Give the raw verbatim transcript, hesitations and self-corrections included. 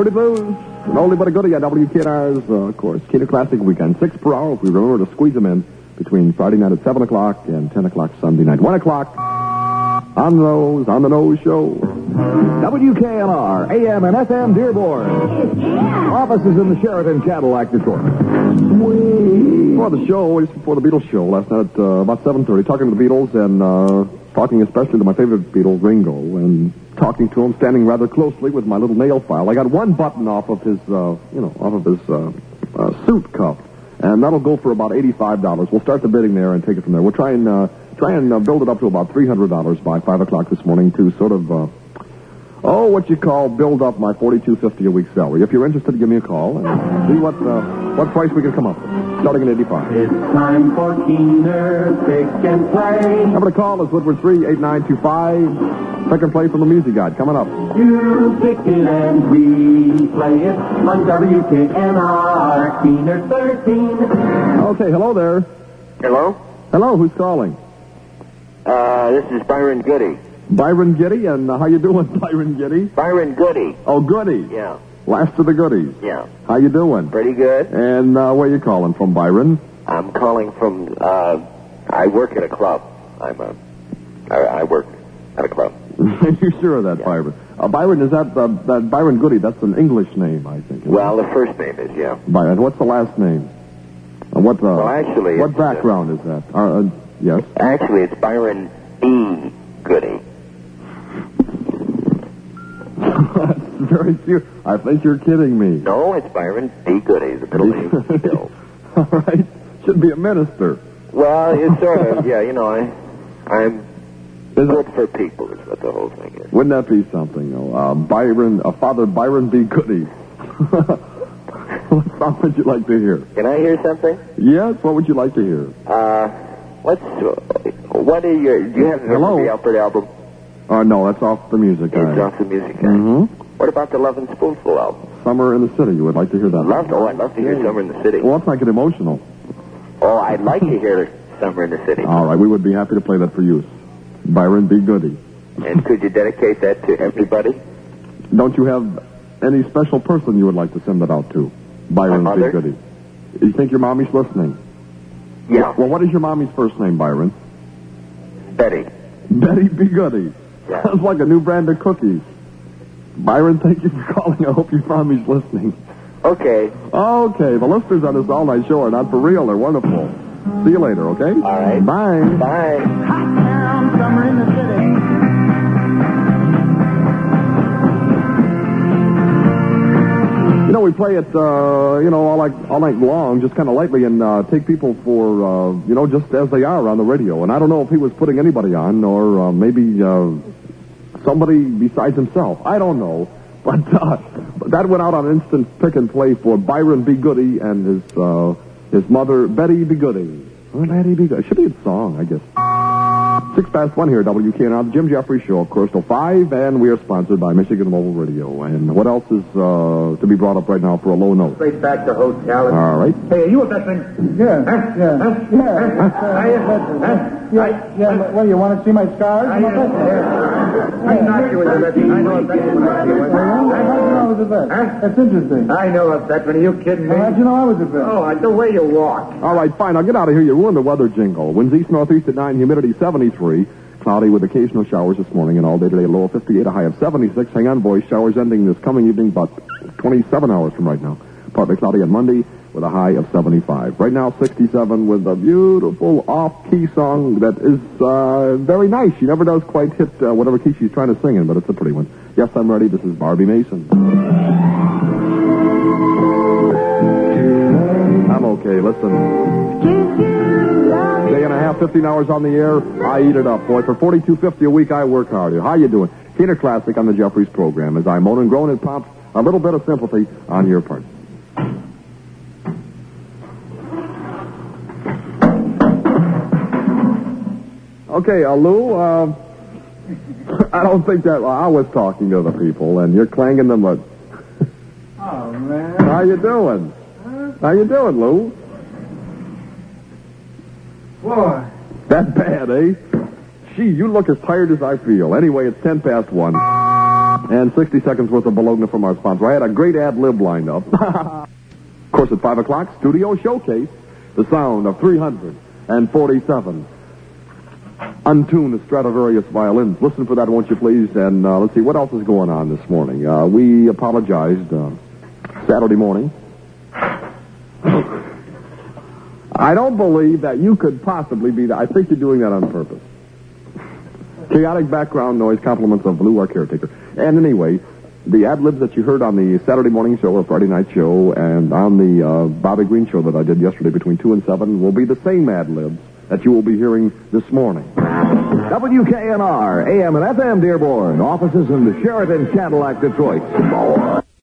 Moody Blues, an oldie but a goodie on W K N R's, uh, of course, Keener Classic Weekend. Six per hour if we remember to squeeze them in between Friday night at seven o'clock and ten o'clock Sunday night. one o'clock on the nose, on the nose show. W K N R, A M and F M Dearborn. Yeah. Offices in the Sheraton Cadillac, Detroit. Before the show, just before the Beatles show, last night at uh, about seven thirty, talking to the Beatles and uh, talking especially to my favorite Beatle, Ringo, and talking to him, standing rather closely with my little nail file. I got one button off of his, uh, you know, off of his uh, uh, suit cuff, and that'll go for about eighty-five dollars. We'll start the bidding there and take it from there. We'll try and uh, try and uh, build it up to about three hundred dollars by five o'clock this morning to sort of, uh, oh, what you call build up my forty-two fifty a week salary. If you're interested, give me a call and see what uh, what price we can come up with, starting at eighty-five. It's time for Keener Pick and Play. Number to call is Woodward three eight nine two five. Second play from the Music Guide coming up. You pick it and we play it on W K N R, Keener thirteen. Okay, hello there. Hello? Hello, who's calling? Uh, this is Byron Goody. Byron Giddy, and uh, how you doing, Byron Giddy? Byron Goody. Oh, Goody. Yeah. Last of the goodies. Yeah. How you doing? Pretty good. And uh, where you calling from, Byron? I'm calling from, uh, I work at a club. I'm a, I, I work at a club. Are you sure of that, Yeah. Byron? Uh, Byron, is that, uh, that Byron Goody? That's an English name, I think. Well, the first name is, yeah. Byron, what's the last name? Uh, what, uh, Well, actually, what it's, background is that? Uh, uh, yes? Actually, it's Byron B. Goody. That's very cute. I think you're kidding me. No, it's Byron B. Goody, the middle name is Bill. All right. Should be a minister. Well, it's sort of, yeah, you know, I, I'm Is good it? for people is what the whole thing is. Wouldn't that be something, though? Uh, Byron, uh, Father Byron B. Goody. What song would you like to hear? Can I hear something? Yes, what would you like to hear? Uh, what's, what are your, do you have the Hello? the Alfred album? Oh, no, that's off the music. It's Guy. off the music. Mm-hmm. What about the Love and Spoonful album? Summer in the City. You would like to hear that? Love, oh, I'd love to hear Summer in the City. Well, let's not get emotional. Oh, I'd like to hear Summer in the City. All right, we would be happy to play that for you. Byron B. Goody. And could you dedicate that to everybody? Don't you have any special person you would like to send that out to? Byron My B. mother? Goody. You think your mommy's listening? Yeah. Well, what is your mommy's first name, Byron? Betty. Betty B. Goody. Yeah. Sounds like a new brand of cookies. Byron, thank you for calling. I hope your mommy's listening. Okay. Okay, the listeners on this all-night show are not for real. They're wonderful. See you later, okay? All right. Bye. Bye. Hot town, summer in the city. You know, we play it, uh, you know, all, like, all night long, just kind of lightly, and uh, take people for, uh, you know, just as they are on the radio. And I don't know if he was putting anybody on, or uh, maybe uh, somebody besides himself. I don't know. But uh, that went out on instant pick and play for Byron B. Goody and his uh, his mother, Betty B. Goody. Oh, Betty B. Goody. Should be a song, I guess. Six past one here at W K N R, the Jim Jeffrey Show, of course, till five, and we are sponsored by Michigan Mobile Radio. And what else is uh, to be brought up right now for a low note? Straight back to hotel. All right. Hey, are you a veteran? Yeah, Huh? yeah, Huh? yeah. Huh? Uh, Are you? Huh? Huh? Yeah, yeah. but- Well, you want to see my scars? I, uh, I thought you was a veteran. I know a veteran. How did you know I was a vet? Huh? That's interesting. I know a veteran. Are you kidding me? How'd you know I was a vet? Oh, the way you walk. All right, fine. I'll get out of here. You ruined the weather jingle. Winds east northeast at nine, humidity seventy-three. Cloudy with occasional showers this morning and all day today. Low of fifty-eight, a high of seventy-six. Hang on, boys. Showers ending this coming evening about twenty-seven hours from right now. Partly cloudy on Monday with a high of seventy-five. Right now, sixty-seven with a beautiful off-key song that is uh, very nice. She never does quite hit uh, whatever key she's trying to sing in, but it's a pretty one. Yes, I'm ready. This is Barbie Mason. I'm okay. Listen. Day and a half, fifteen hours on the air. I eat it up, boy. For forty-two fifty a week, I work hard. How you doing? Keener Classic on the Jeffries program. As I moan and groan and pump a little bit of sympathy on your part. Okay, uh, Lou, uh, I don't think that... I was talking to the people, and you're clanging them, but... Oh, man. How you doing? How you doing, Lou? Boy. That bad, eh? Gee, you look as tired as I feel. Anyway, it's ten past one. And sixty seconds worth of Bologna from our sponsor. I had a great ad lib lined up. Of course, at five o'clock, Studio Showcase, the sound of three hundred forty-seven untuned Stradivarius violins. Listen for that, won't you, please? And uh, let's see, what else is going on this morning? Uh, we apologized uh, Saturday morning. I don't believe that you could possibly be that. I think you're doing that on purpose. Chaotic background noise, compliments of Blue, our caretaker. And anyway, the ad-libs that you heard on the Saturday morning show or Friday night show and on the uh, Bobby Green show that I did yesterday between two and seven will be the same ad-libs that you will be hearing this morning. W K N R, A M and F M, Dearborn. Offices in the Sheraton Cadillac, Detroit.